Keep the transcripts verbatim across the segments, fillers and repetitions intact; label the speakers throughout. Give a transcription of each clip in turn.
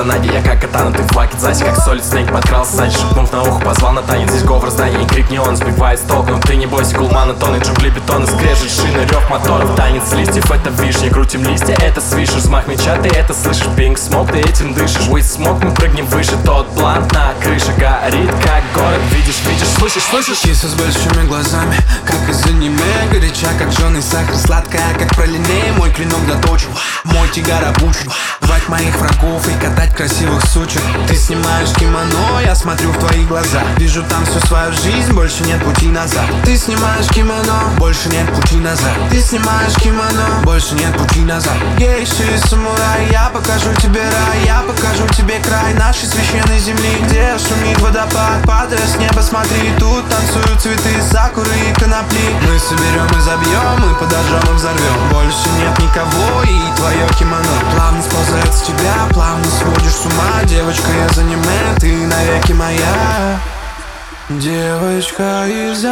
Speaker 1: за ноги. Я как катана, ты в баке Заси, как солид снег подкрался сзади, шепнув на ухо, позвал на танец. Здесь говор здания и крик не он сбивает с толку. Но ты не бойся, кулмана, тоны, джунгли, бетона, скрежет шины, рев моторов, танец листьев. Это вишня, крутим листья, это свишь, взмах меча, ты это слышишь. Пинг смог, ты этим дышишь. With smoke, мы прыгнем выше, тот блант на крыше горит, как город. Видишь, видишь, слышишь, слышишь?
Speaker 2: Киса с большими глазами, как из аниме, горяча, как жженый сахар, сладкая, как пролиней. Мой клинок доточен, мой тигар обучен рвать моих врагов и катать красивых сучек. Ты снимаешь кимоно, я смотрю в твои глаза, вижу там всю свою жизнь, больше нет пути назад. Ты снимаешь кимоно, больше нет пути назад. Ты снимаешь кимоно, больше нет пути назад. Гейши и самурай, я покажу тебе рай, я покажу тебе край нашей священной земли, где шумит водопад, падая с неба, смотри, тут танцуют цветы, сакуры и конопли. Мы соберем и забьем, мы подожжем и взорвем. Больше нет никого и твое кимоно плавно сползает с тебя, плавно сводишь с ума. Девочка из аниме, ты навеки моя. Девочка из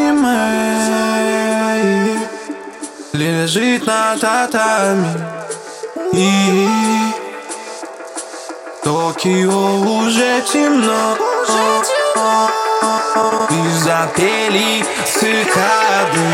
Speaker 2: аниме лежит на татами, и Токио уже темно, и запели цикады.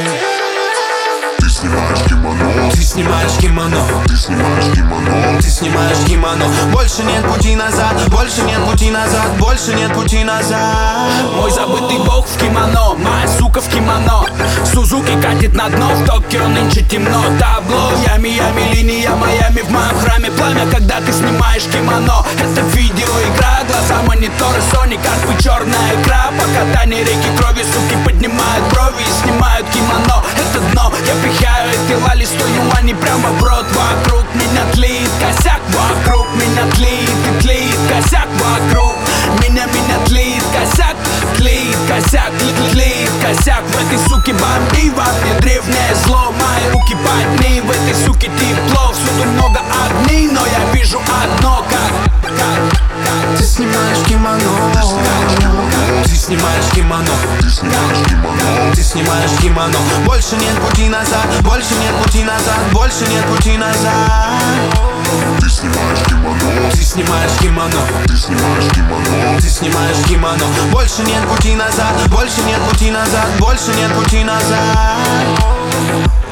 Speaker 3: Ты снимаешь кимоно,
Speaker 2: Ты снимаешь кимоно,
Speaker 3: ты снимаешь кимоно,
Speaker 2: ты снимаешь кимоно. Больше нет пути назад, больше нет пути назад, больше нет пути назад.
Speaker 4: Мой забытый бог в кимоно, моя сука в кимоно. Сузуки катит на дно, в Токио нынче темно. Табло, ями, ями, линия Майами, в моем храме пламя, когда ты снимаешь кимоно. Это видеоигра, глаза мониторы, Sony, карпы, черная икра. По катанию реки крови, суки поднимают брови и снимают кимоно. Это дно, я пихаю эти лали, сто юаней прямо в рот. Вокруг меня тлеет косяк, вокруг меня тлеет и тлеет косяк. Вокруг меня, меня тлеет косяк, тлеет косяк, тлеет косяк. В этой суке бомби, во мне древнее зло. Мои руки под ней, в этой суке тепло. Всюду много огней, но я вижу одно, как, как, как.
Speaker 2: Ты снимаешь кимоно, ты снимаешь кимоно,
Speaker 3: ты снимаешь кимоно,
Speaker 2: ты снимаешь кимоно. Больше нет пути назад, больше нет пути назад, больше нет пути назад.
Speaker 3: ты снимаешь кимоно,
Speaker 2: Ты снимаешь кимоно,
Speaker 3: ты снимаешь кимоно,
Speaker 2: ты снимаешь кимоно. Больше нет пути назад, больше нет пути назад, больше нет пути назад.